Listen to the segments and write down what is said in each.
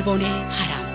일본의 바람.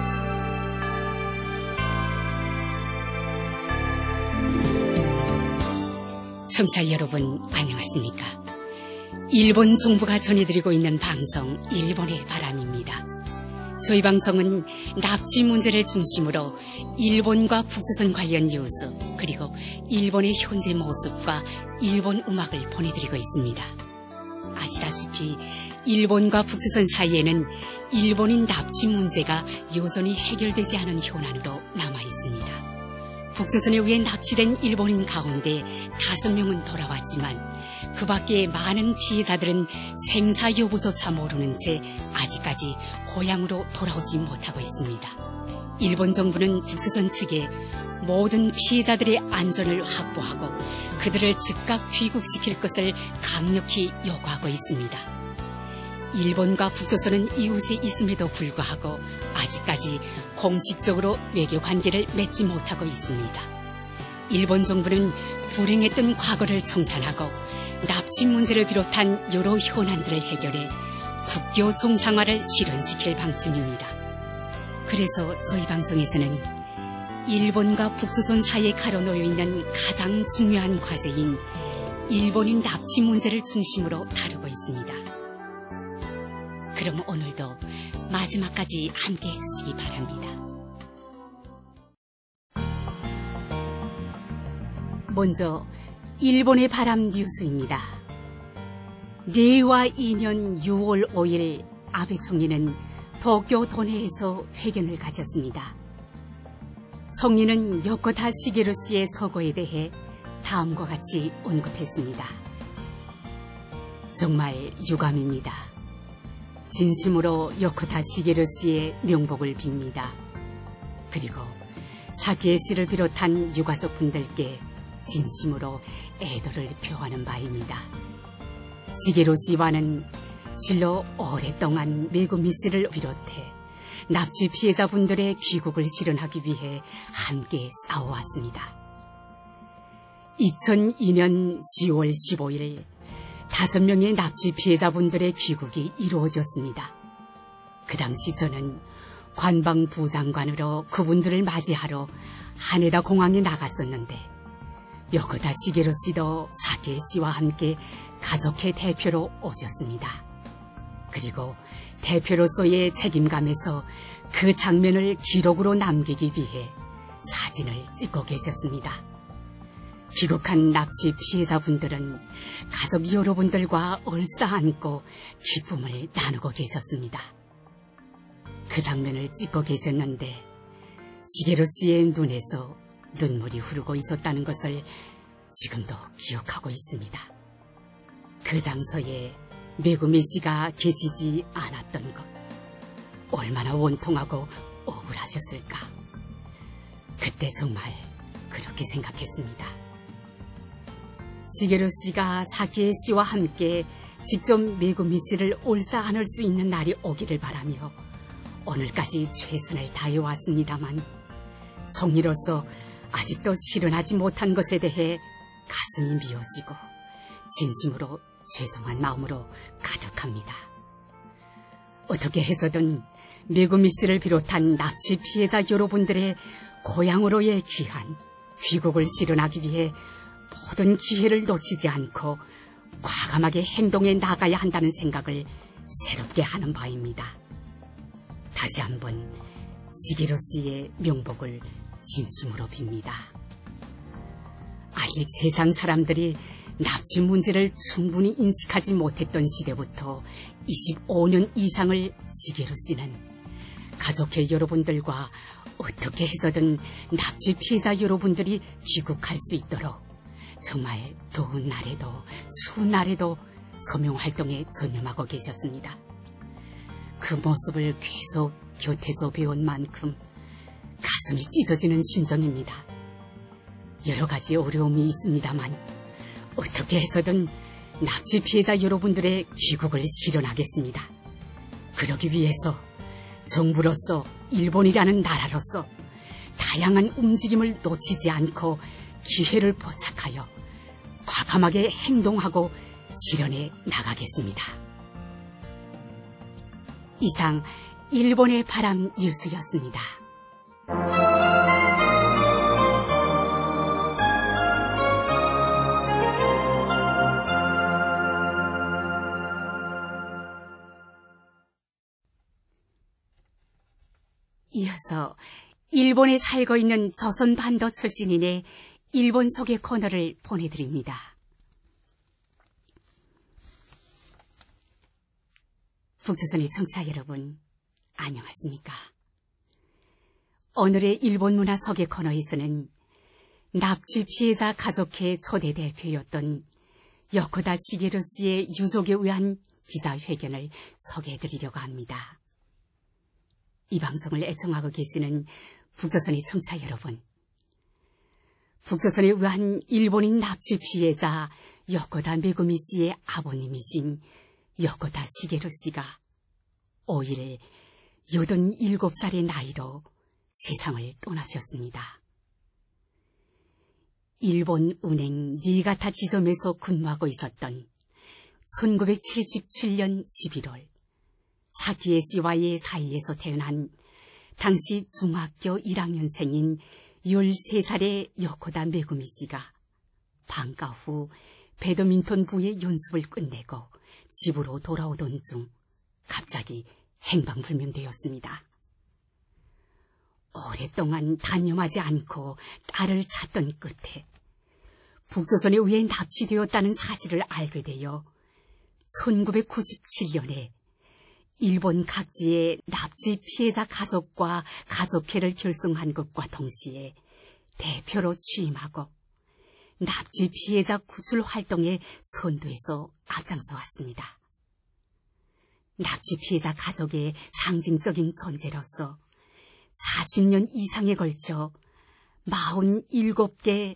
청취자 여러분, 안녕하십니까? 일본 정부가 전해드리고 있는 방송 일본의 바람입니다. 저희 방송은 납치 문제를 중심으로 일본과 북조선 관련 뉴스, 그리고 일본의 현재 모습과 일본 음악을 보내드리고 있습니다. 아시다시피 일본과 북조선 사이에는 일본인 납치 문제가 여전히 해결되지 않은 현안으로 남아있습니다. 북조선에 의해 납치된 일본인 가운데 5명은 돌아왔지만 그 밖에 많은 피해자들은 생사 여부조차 모르는 채 아직까지 고향으로 돌아오지 못하고 있습니다. 일본 정부는 북조선 측에 모든 피해자들의 안전을 확보하고 그들을 즉각 귀국시킬 것을 강력히 요구하고 있습니다. 일본과 북조선은 이웃에 있음에도 불구하고 아직까지 공식적으로 외교관계를 맺지 못하고 있습니다. 일본 정부는 불행했던 과거를 청산하고 납치 문제를 비롯한 여러 현안들을 해결해 국교 정상화를 실현시킬 방침입니다. 그래서 저희 방송에서는 일본과 북조선 사이에 가로놓여 있는 가장 중요한 과제인 일본인 납치 문제를 중심으로 다루고 있습니다. 그럼 오늘도 마지막까지 함께해 주시기 바랍니다. 먼저 일본의 바람 뉴스입니다. 레이와 2년 6월 5일 아베 총리는 도쿄 도내에서 회견을 가졌습니다. 총리는 요코타 시게루 씨의 서거에 대해 다음과 같이 언급했습니다. 정말 유감입니다. 진심으로 요코타 시게루 씨의 명복을 빕니다. 그리고 사키에 씨를 비롯한 유가족 분들께 진심으로 애도를 표하는 바입니다. 시게루 씨와는 실로 오랫동안 메구미 씨를 비롯해 납치 피해자분들의 귀국을 실현하기 위해 함께 싸워왔습니다. 2002년 10월 15일 5명의 납치 피해자분들의 귀국이 이루어졌습니다. 그 당시 저는 관방부 장관으로 그분들을 맞이하러 하네다 공항에 나갔었는데 요코타 시게루 씨도 사케 씨와 함께 가족회 대표로 오셨습니다. 그리고 대표로서의 책임감에서 그 장면을 기록으로 남기기 위해 사진을 찍고 계셨습니다. 귀국한 납치 피해자분들은 가족 여러분들과 얼싸안고 기쁨을 나누고 계셨습니다. 그 장면을 찍고 계셨는데 시게루 씨의 눈에서 눈물이 흐르고 있었다는 것을 지금도 기억하고 있습니다. 그 장소에 메구미 씨가 계시지 않았던 것, 얼마나 원통하고 억울하셨을까. 그때 정말 그렇게 생각했습니다. 시게루 씨가 사키에 씨와 함께 직접 메구미 씨를 올싸 안을 수 있는 날이 오기를 바라며 오늘까지 최선을 다해왔습니다만 총리로서 아직도 실현하지 못한 것에 대해 가슴이 미어지고 진심으로 죄송한 마음으로 가득합니다. 어떻게 해서든 메구미 씨를 비롯한 납치 피해자 여러분들의 고향으로의 귀한 귀국을 실현하기 위해 모든 기회를 놓치지 않고 과감하게 행동해 나가야 한다는 생각을 새롭게 하는 바입니다. 다시 한번 시게루 씨의 명복을 진심으로 빕니다. 아직 세상 사람들이 납치 문제를 충분히 인식하지 못했던 시대부터 25년 이상을 시게루 씨는 가족회 여러분들과 어떻게 해서든 납치 피해자 여러분들이 귀국할 수 있도록 정말 더운 날에도 추운 날에도 소명활동에 전념하고 계셨습니다. 그 모습을 계속 곁에서 배운 만큼 가슴이 찢어지는 심정입니다. 여러 가지 어려움이 있습니다만 어떻게 해서든 납치 피해자 여러분들의 귀국을 실현하겠습니다. 그러기 위해서 정부로서 일본이라는 나라로서 다양한 움직임을 놓치지 않고 기회를 포착하여 과감하게 행동하고 실현해 나가겠습니다. 이상 일본의 바람 뉴스였습니다. 이어서 일본에 살고 있는 조선반도 출신인의 일본 소개 코너를 보내드립니다. 북조선의 청취자 여러분, 안녕하십니까? 오늘의 일본 문화 소개 코너에서는 납치 피해자 가족회 초대 대표였던 요코다 시게루 씨의 유족에 의한 기자회견을 소개해드리려고 합니다. 이 방송을 애청하고 계시는 북조선의 청취자 여러분, 북조선에 의한 일본인 납치 피해자 요코다 메구미 씨의 아버님이신 요코다 시게루 씨가 5일 87살의 나이로 세상을 떠나셨습니다. 일본 운행 니가타 지점에서 근무하고 있었던 1977년 11월 사키에 씨와의 사이에서 태어난 당시 중학교 1학년생인 13살의 요코다 메구미 씨가 방과 후 배드민턴 부의 연습을 끝내고 집으로 돌아오던 중 갑자기 행방불명되었습니다. 오랫동안 단념하지 않고 딸을 찾던 끝에 북조선에 의해 납치되었다는 사실을 알게 되어 1997년에 일본 각지의 납치 피해자 가족과 가족회를 결성한 것과 동시에 대표로 취임하고 납치 피해자 구출 활동에 선두에서 앞장서 왔습니다. 납치 피해자 가족의 상징적인 존재로서 40년 이상에 걸쳐 47개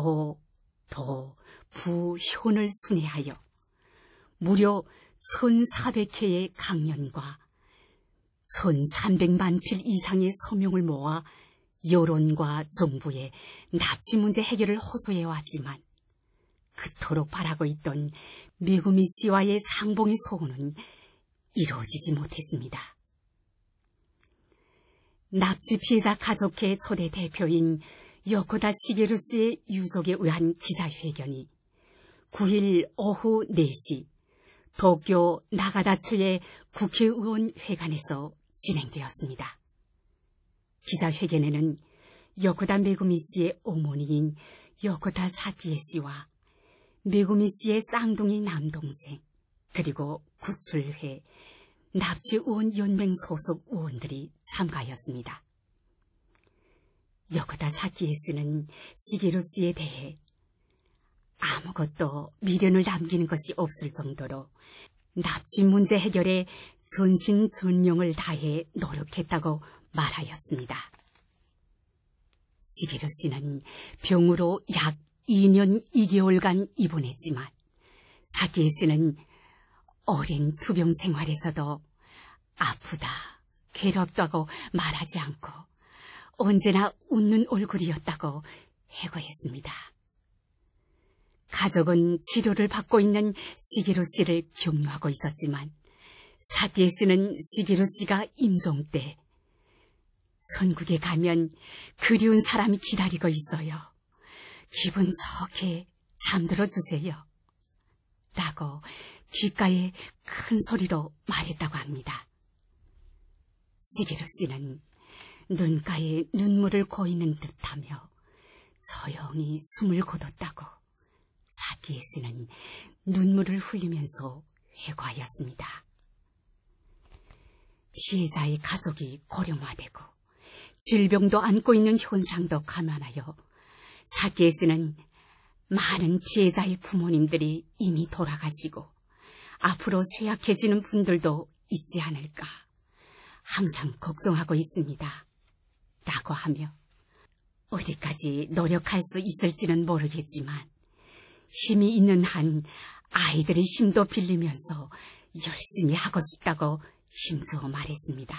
부현을 순회하여 무려 1,400회의 강연과 1,300만 필 이상의 서명을 모아 여론과 정부의 납치 문제 해결을 호소해왔지만 그토록 바라고 있던 메구미 씨와의 상봉의 소원은 이루어지지 못했습니다. 납치 피해자 가족회 초대 대표인 요코다 시게루 씨의 유족에 의한 기자회견이 9일 오후 4시 도쿄 나가다초의 국회의원 회관에서 진행되었습니다. 기자회견에는 요코다 메구미 씨의 어머니인 요코다 사키에 씨와 메구미 씨의 쌍둥이 남동생 그리고 구출회, 납치의원 연맹 소속 의원들이 참가하였습니다. 요코다 사키에 씨는 시게루 씨에 대해 아무것도 미련을 남기는 것이 없을 정도로 납치 문제 해결에 전신전력을 다해 노력했다고 말하였습니다. 시게루 씨는 병으로 약 2년 2개월간 입원했지만 사키에 씨는 오랜 투병 생활에서도 아프다, 괴롭다고 말하지 않고 언제나 웃는 얼굴이었다고 해고했습니다. 가족은 치료를 받고 있는 시게루 씨를 격려하고 있었지만 사키에 씨는 시게루 씨가 임종 때 천국에 가면 그리운 사람이 기다리고 있어요. 기분 좋게 잠들어 주세요. 라고 귓가에 큰 소리로 말했다고 합니다. 시게루 씨는 눈가에 눈물을 고이는 듯하며 조용히 숨을 거뒀다고 사키에 씨는 눈물을 흘리면서 회고하였습니다. 피해자의 가족이 고령화되고 질병도 안고 있는 현상도 감안하여 사키에 씨는 많은 피해자의 부모님들이 이미 돌아가시고 앞으로 쇠약해지는 분들도 있지 않을까 항상 걱정하고 있습니다. 라고 하며 어디까지 노력할 수 있을지는 모르겠지만 힘이 있는 한 아이들의 힘도 빌리면서 열심히 하고 싶다고 힘주어 말했습니다.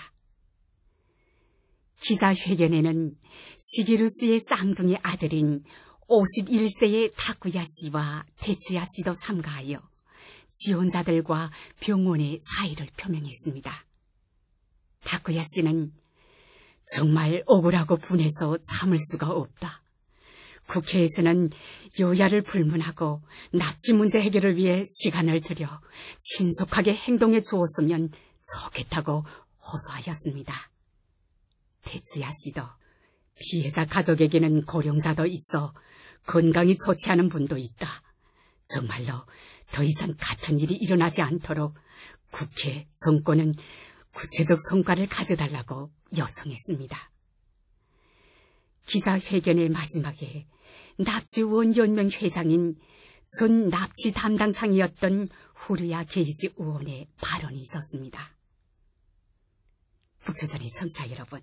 기자회견에는 시게루 씨의 쌍둥이 아들인 51세의 타쿠야 씨와 테츠야 씨도 참가하여 지원자들과 병원의 사의를 표명했습니다. 다쿠야 씨는 정말 억울하고 분해서 참을 수가 없다. 국회에서는 여야를 불문하고 납치 문제 해결을 위해 시간을 들여 신속하게 행동해 주었으면 좋겠다고 호소하였습니다. 테츠야 씨도 피해자 가족에게는 고령자도 있어 건강이 좋지 않은 분도 있다. 정말로 더 이상 같은 일이 일어나지 않도록 국회, 정권은 구체적 성과를 가져달라고 요청했습니다. 기자회견의 마지막에 납치의원 연맹 회장인 전 납치 담당상이었던 후루야 게이지 의원의 발언이 있었습니다. 북조선의 청취자 여러분,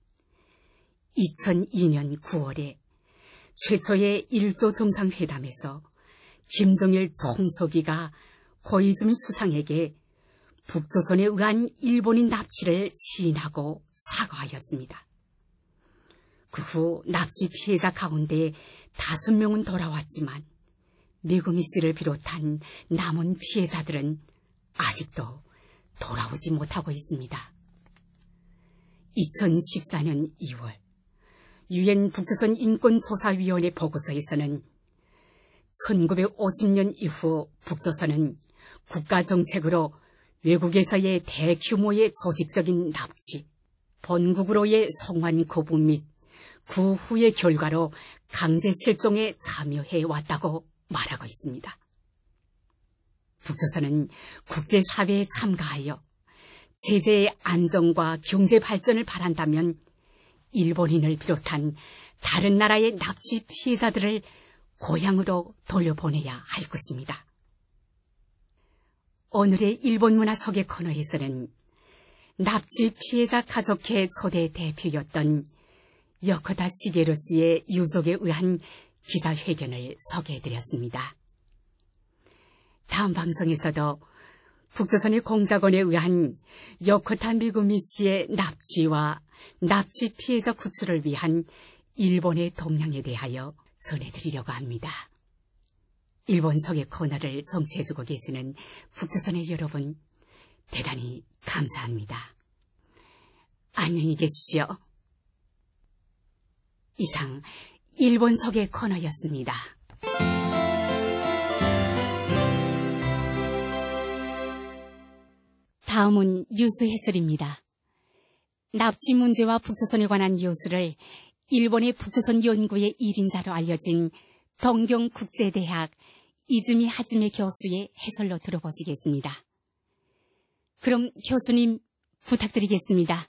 2002년 9월에 최초의 1조 정상회담에서 김정일 총서기가 고이즈미 수상에게 북조선에 의한 일본인 납치를 시인하고 사과하였습니다. 그 후 납치 피해자 가운데 5명은 돌아왔지만 메구미 씨를 비롯한 남은 피해자들은 아직도 돌아오지 못하고 있습니다. 2014년 2월 유엔 북조선 인권조사위원회 보고서에서는 1950년 이후 북조선은 국가정책으로 외국에서의 대규모의 조직적인 납치, 본국으로의 송환 거부 및 그 후의 결과로 강제 실종에 참여해왔다고 말하고 있습니다. 북조선은 국제사회에 참가하여 체제의 안정과 경제 발전을 바란다면 일본인을 비롯한 다른 나라의 납치 피해자들을 고향으로 돌려보내야 할 것입니다. 오늘의 일본 문화 소개 코너에서는 납치 피해자 가족회 초대 대표였던 요코다 시게루 씨의 유족에 의한 기자회견을 소개해드렸습니다. 다음 방송에서도 북조선의 공작원에 의한 요코타 미구미 씨의 납치와 납치 피해자 구출을 위한 일본의 동향에 대하여 전해드리려고 합니다. 일본 소개 코너를 정치해주고 계시는 북조선의 여러분, 대단히 감사합니다. 안녕히 계십시오. 이상 일본 소개 코너였습니다. 다음은 뉴스 해설입니다. 납치 문제와 북조선에 관한 뉴스를 일본의 북조선 연구의 1인자로 알려진 동경국제대학 이즈미 하즈메 교수의 해설로 들어보시겠습니다. 그럼 교수님 부탁드리겠습니다.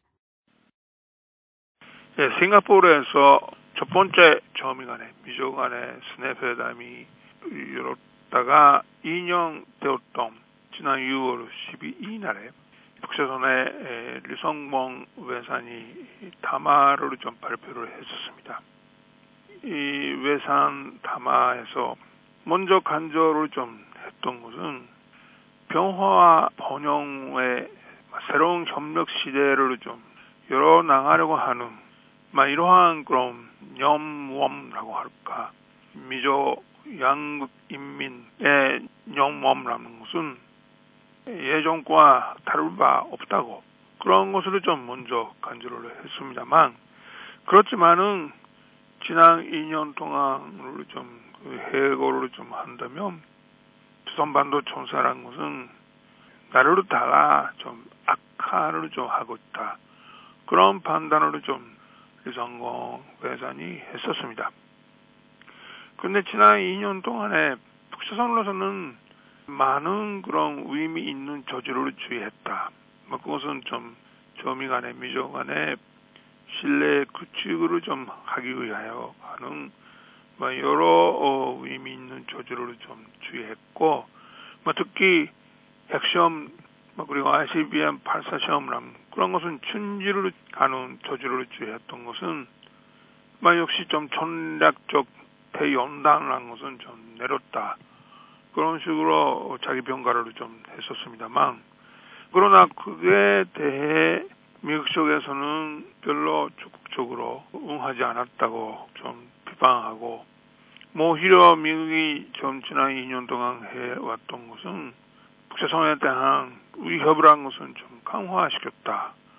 네, 싱가포르에서 첫 번째 저미 간의 미조 간의 스냅 회담이 열었다가 2년 되었던 지난 6월 12일날에 북조선의 류성봉 외산이 담화를 좀 발표를 했었습니다. 이 외산 담화에서 먼저 간절을 좀 했던 것은 평화와 번영의 새로운 협력 시대를 좀 열어나가려고 하는 이러한 그런 염원이라고 할까, 미조 양국 인민의 염원이라는 것은 예전과 다를 바 없다고, 그런 것을 좀 먼저 간절을 했습니다만, 그렇지만은 지난 2년 동안을 좀 해고를 좀 한다면 조선반도 총사라는 것은 나라를 다가 좀 악화를 좀 하고 있다, 그런 판단을 좀 류성봉 외산이 했었습니다. 그런데 지난 2년 동안에 북조선으로서는 많은 그런 의미 있는 조치를 취했다. 그것은 좀 저미 간의 미조 간의 신뢰 구축을 좀 하기 위하여 하는 여러 의미 있는 조치를 좀 취했고, 특히 핵시험 그리고 ICBM 발사 시험이란 그런 것은 춘지를 가는 조치를 취했던 것은 역시 좀 전략적 대연단이라는 것은 좀 내렸다, 그런 식으로 자기 평가를 좀 했었습니다만, 그러나 그에 대해 미국 쪽에서는 별로 적극적으로 응하지 않았다고 좀 비판하고, 오히려 미국이 좀 지난 2년 동안 해왔던 것은 북조선에 대한 위협이라는 것은 좀 강화시켰다,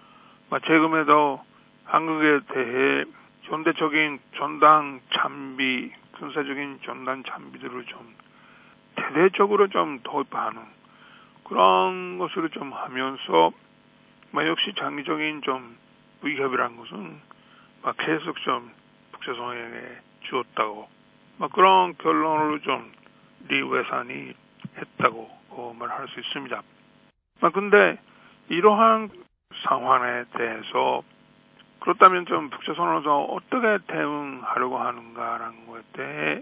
최근에도 한국에 대해 현대적인 전단 장비, 군사적인 전단 장비들을 좀 대대적으로 좀 도입하는 그런 것으로 좀 하면서 역시 장기적인 좀 위협이라는 것은 계속 좀 북조선에게 주었다고 그런 결론으로 좀 리 외산이 했다고 말할 수 있습니다. 근데 이러한 상황에 대해서 그렇다면 좀 북조선으로서 어떻게 대응하려고 하는가라는 것에 대해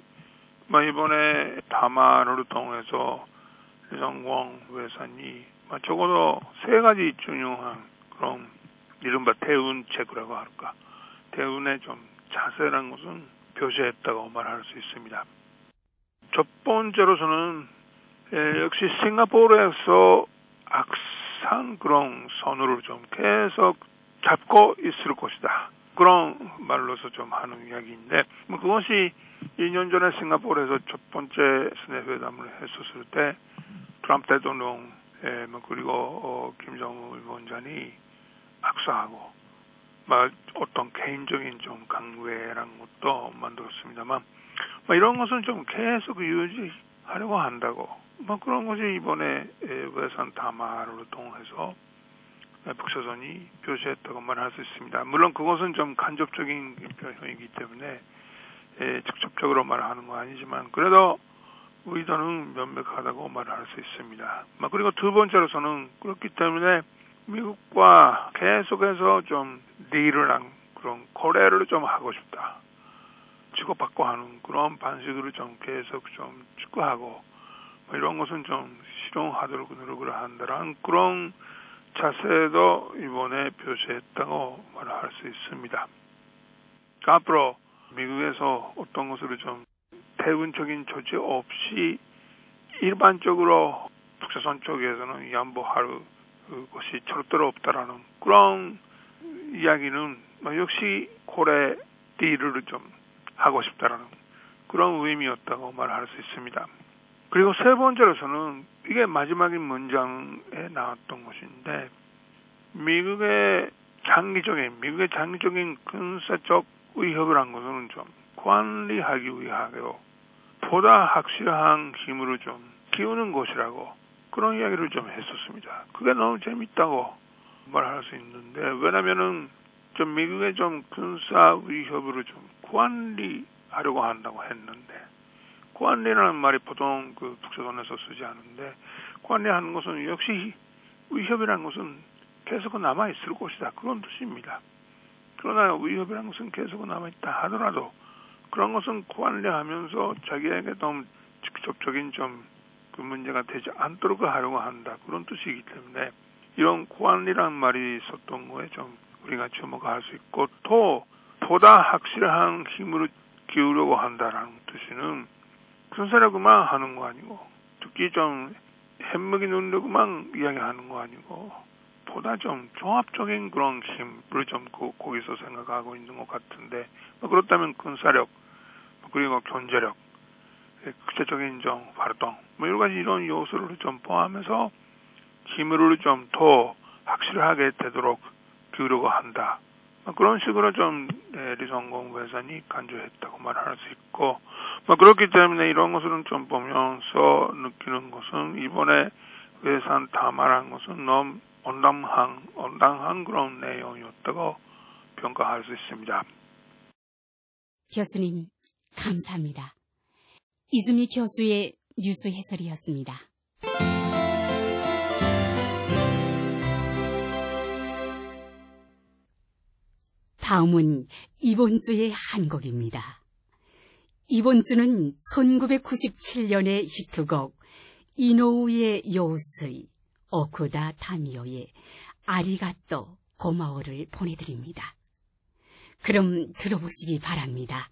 이번에 담화를 통해서 리성광 외산이 적어도 3가지 중요한 그런 이른바 대운책이라고 할까, 대운의 좀 자세라는 것은 표시했다고 말할 수 있습니다. 첫 번째로서는 역시 싱가포르에서 악상 그런 선을 좀 계속 잡고 있을 것이다. 그런 말로서 좀 하는 이야기인데, 그것이 2년 전에 싱가포르에서 첫 번째 스냅 회담을 했었을 때 트럼프 대통령 그리고 김정은 위원장이 악수하고 어떤 개인적인 좀 강구회라는 것도 만들었습니다만 이런 것은 좀 계속 유지하려고 한다고 그런 것이 이번에 외산 담화를 통해서 북조선이 표시했다고 말할 수 있습니다. 물론 그것은 좀 간접적인 표현이기 때문에 직접적으로 말하는 건 아니지만 그래도 의도는 명백하다고 말할 수 있습니다. 그리고 두 번째로서는 그렇기 때문에 미국과 계속해서 좀 딜을 한 그런 거래를 좀 하고 싶다. 주고받고 하는 그런 방식으로 좀 계속 좀 추구하고 이런 것은 좀 실용하도록 노력을 한다는 그런 자세도 이번에 표시했다고 말할 수 있습니다. 앞으로 미국에서 어떤 것으로 좀 대응적인 조치 없이 일반적으로 북조선 쪽에서는 양보할 것이 절대로 없다라는 그런 이야기는 역시 고래 딜을 좀 하고 싶다라는 그런 의미였다고 말할 수 있습니다. 그리고 세 번째로서는 이게 마지막인 문장에 나왔던 것인데 미국의 장기적인 군사적 위협이란 것은 좀 관리하기 위하여 보다 확실한 힘으로 좀 키우는 것이라고 그런 이야기를 좀 했었습니다. 그게 너무 재밌다고 말할 수 있는데 왜냐면은 좀 미국의 좀 군사 위협으로 좀 관리하려고 한다고 했는데 관리라는 말이 보통 그 북조선에서 쓰지 않는데 관리하는 것은 역시 위협이라는 것은 계속 남아있을 것이다. 그런 뜻입니다. 그러나 위협이라는 것은 계속 남아있다 하더라도 그런 것은 관리하면서 자기에게 너무 직접적인 좀 그 문제가 되지 않도록 하려고 한다. 그런 뜻이기 때문에 이런 관리라는 말이 있었던 거에 좀 우리가 주목할 수 있고 또 보다 확실한 힘으로 기우려고 한다라는 뜻은 군사력만 하는 거 아니고 특히 좀 핵무기 능력만 이야기하는 거 아니고 보다 좀 종합적인 그런 힘을 좀 거기서 생각하고 있는 것 같은데 그렇다면 군사력 그리고 경제력 국제적인 좀 활동 여러 가지 이런 요소를 좀 포함해서 힘을 좀 더 확실하게 되도록 기우려고 한다. 그런 식으로 좀 리성광 외산이 간주했다고 말할 수 있고 그렇기 때문에 이런 것을 좀 보면서 느끼는 것은 이번에 외산 담화라는 것은 너무 온당한 그런 내용이었다고 평가할 수 있습니다. 교수님, 감사합니다. 이즈미 교수의 뉴스 해설이었습니다. 다음은 이번 주의 한 곡입니다. 이번 주는 1997년의 히트곡 이노우의 요스의 오쿠다 타미오의 아리가또 고마워를 보내드립니다. 그럼 들어보시기 바랍니다.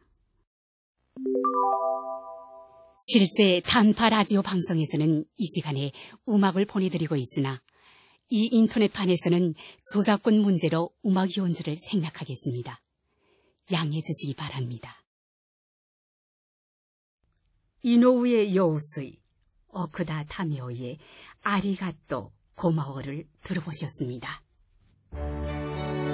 실제 단파 라디오 방송에서는 이 시간에 음악을 보내드리고 있으나 이 인터넷판에서는 저작권 문제로 음악 연주를 생략하겠습니다. 양해해 주시기 바랍니다. 이노우의 요스의 오쿠다 타미오의 아리가또 고마워를 들어보셨습니다.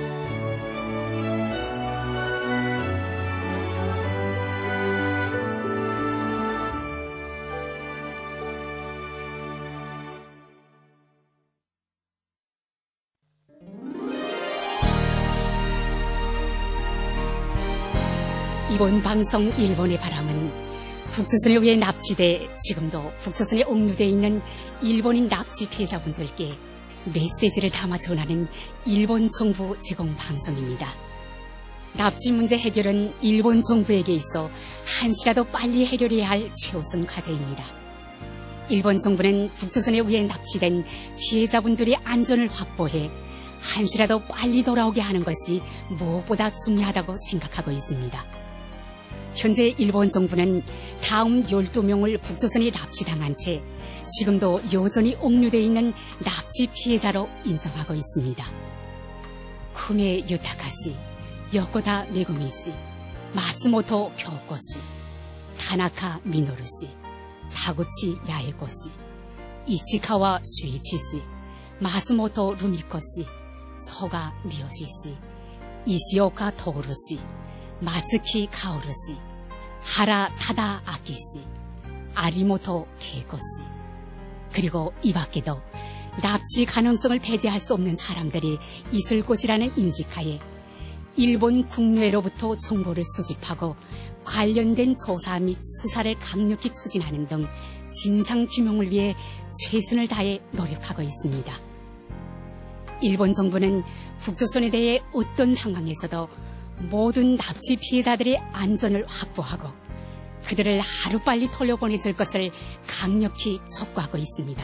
기본 방송 일본의 바람은 북조선에 의해 납치돼 지금도 북조선에 옥류되어 있는 일본인 납치 피해자분들께 메시지를 담아 전하는 일본 정부 제공 방송입니다. 납치 문제 해결은 일본 정부에게 있어 한시라도 빨리 해결해야 할 최우선 과제입니다. 일본 정부는 북조선에 의해 납치된 피해자분들의 안전을 확보해 한시라도 빨리 돌아오게 하는 것이 무엇보다 중요하다고 생각하고 있습니다. 현재 일본 정부는 다음 12명을 북조선에 납치당한 채 지금도 여전히 옥류되어 있는 납치 피해자로 인정하고 있습니다. 쿠메 유타카시, 요코다 메구미씨, 마츠모토 교코씨, 타나카 미노루씨, 타구치 야에코씨, 이치카와 슈이치씨, 마츠모토 루미코씨, 서가 미요시씨, 이시오카 토우루씨, 마츠키 카오루씨, 하라 타다 아키씨, 아리모토 케이코씨, 그리고 이 밖에도 납치 가능성을 배제할 수 없는 사람들이 있을 곳이라는 인식하에 일본 국내로부터 정보를 수집하고 관련된 조사 및 수사를 강력히 추진하는 등 진상규명을 위해 최선을 다해 노력하고 있습니다. 일본 정부는 북조선에 대해 어떤 상황에서도 모든 납치 피해자들의 안전을 확보하고 그들을 하루빨리 돌려보내줄 것을 강력히 촉구하고 있습니다.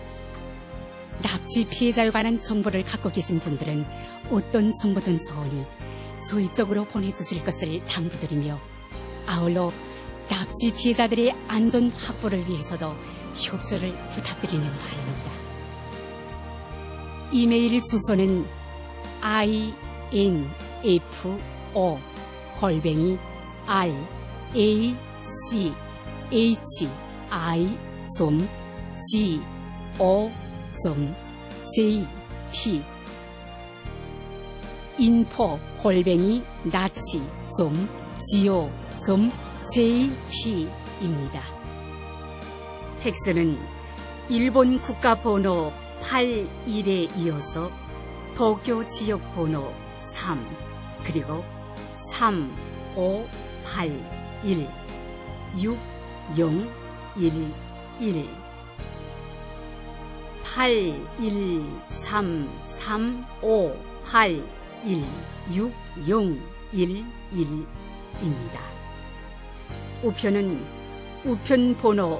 납치 피해자에 관한 정보를 갖고 계신 분들은 어떤 정보든 좋으니 저희 쪽으로 보내주실 것을 당부드리며 아울러 납치 피해자들의 안전 확보를 위해서도 협조를 부탁드리는 바입니다. 이메일 주소는 info@rachi.go.jp info@nachi.go.jp입니다. 팩스는 일본 국가번호 81에 이어서 도쿄 지역번호 3 그리고 3581 6011 8133581601입니다. 우편은 우편번호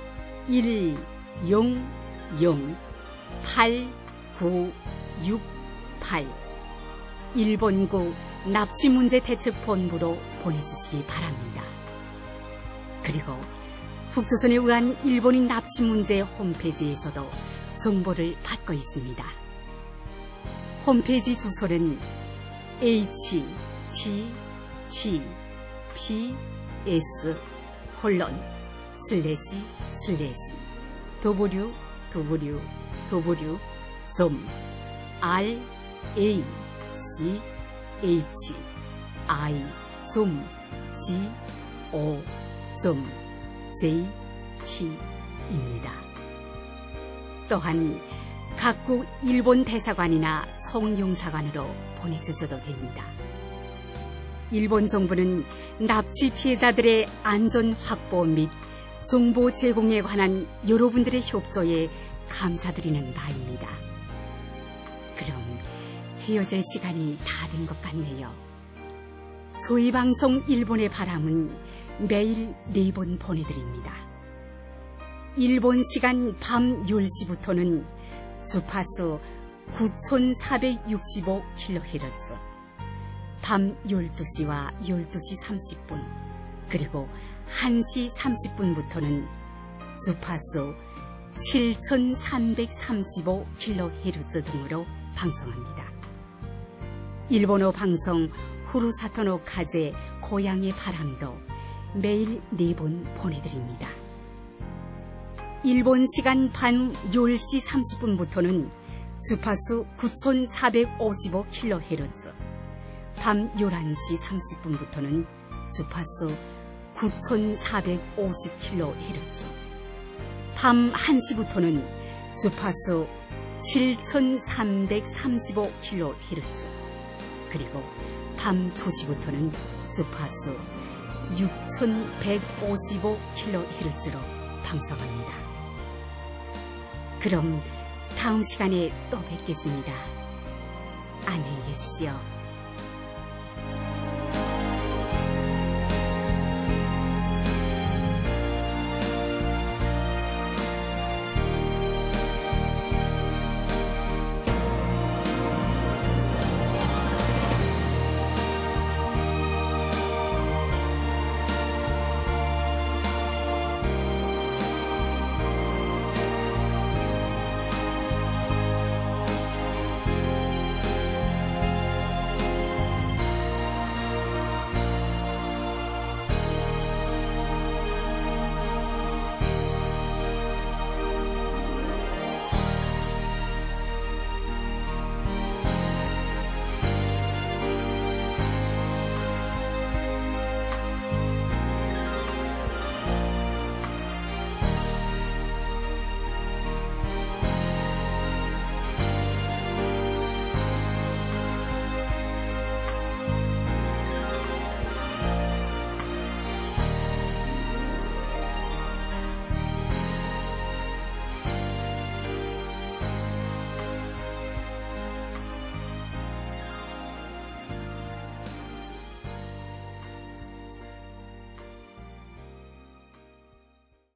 1008968 일본국 납치문제대책본부로 보내주시기 바랍니다. 그리고 북조선에 의한 일본인 납치문제 홈페이지에서도 정보를 받고 있습니다. 홈페이지 주소는 www.rachi.go.jp입니다. 또한 각국 일본 대사관이나 총영사관으로 보내주셔도 됩니다. 일본 정부는 납치 피해자들의 안전 확보 및 정보 제공에 관한 여러분들의 협조에 감사드리는 바입니다. 그럼 헤어질 시간이 다 된 것 같네요. 저희 방송 일본의 바람은 매일 4번 보내드립니다. 일본 시간 밤 10시부터는 주파수 9465kHz, 밤 12시와 12시 30분, 그리고 1시 30분부터는 주파수 7335kHz 등으로 방송합니다. 일본어 방송 후루사토노 카제 고향의 바람도 매일 4번 보내드립니다. 일본 시간 밤 10시 30분부터는 주파수 9455kHz, 밤 11시 30분부터는 주파수 9450kHz, 밤 1시부터는 주파수 7335kHz, 그리고 밤 2시부터는 주파수 6155kHz로 방송합니다. 그럼 다음 시간에 또 뵙겠습니다. 안녕히 계십시오.